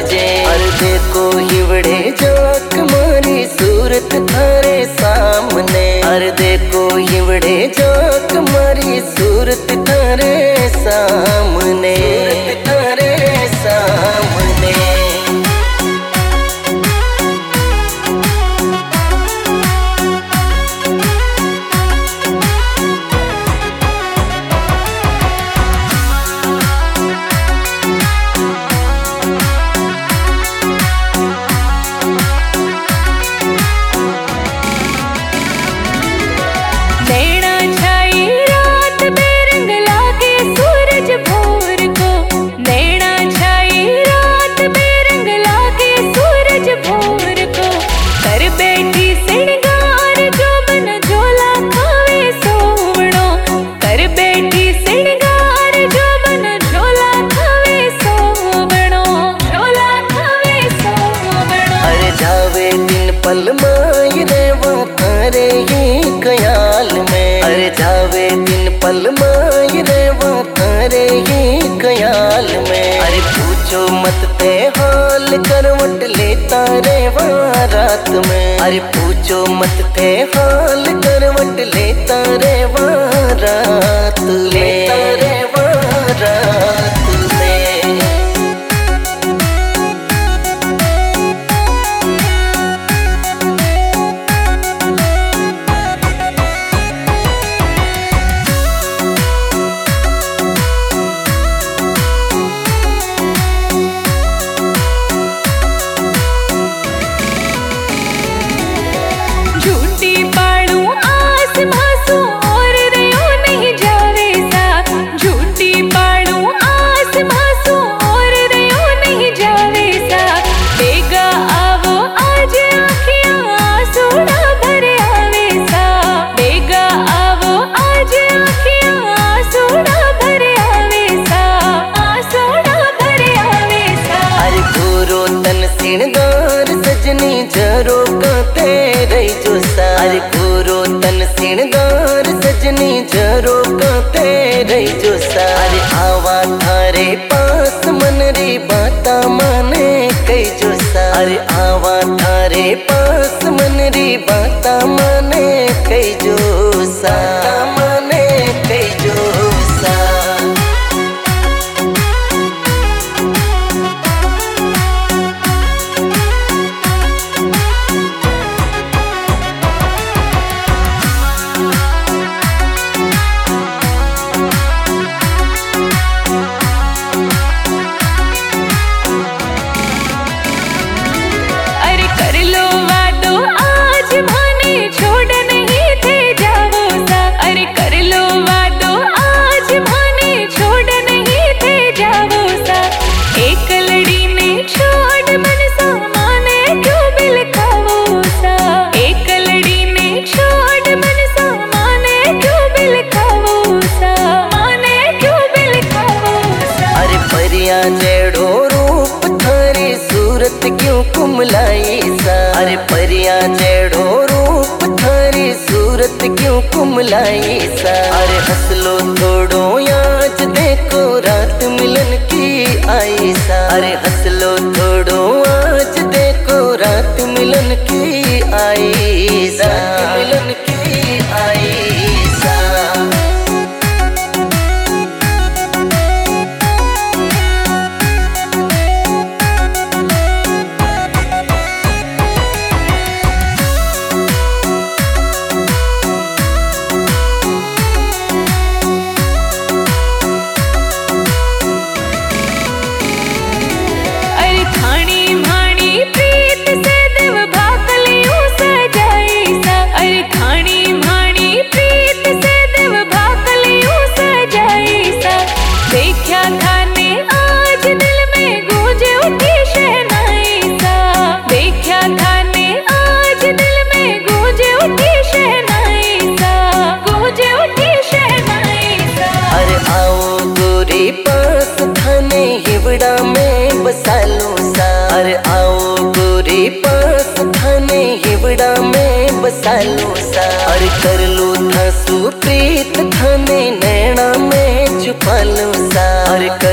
बाजे। अरे देखो हिवड़े जाक मारी सूरत थारे सामने। अरे देखो हिवड़े जाक मारी सूरत थारे सामने, थारे सामने। पल माई रेवा थारे ही ख्याल में। अरे जावे दिन पल माई रेवा थारे ही ख्याल में। अरे पूछो मत ते हाल करवट लेता रेवा रात में। अरे पूछो मत ते हाल करवट लेता रेवा रात में, लेता रेवा रात में। सिणगार सजनी जरो का तेरे जो सा। अरे गोरो तन सिणगार सजनी जरो का तेरे जो सा। अरे आवा थारे पास मन री बाता माने कई जो सा। अरे आवा थारे पास मन री बाता माने कई जो सा, माने कई जो सा। जेड़ो रूप थारी सूरत क्यों कुमलाई सा। अरे परिया जेड़ो रूप थारी सूरत क्यों कुमलाई सा। अरे हंस लो थोड़ो आज देखो रात मिलन की आई सा। अरे हंस लो थोड़ो आज देखो रात मिलन की आई सा, मिलन की आई सा। अरे आओ गोरी पास थाने हिवड़ा में बसालो सा। अरे कर लो था सुप्रीत थाने नैना में छुपा लो सा। अरे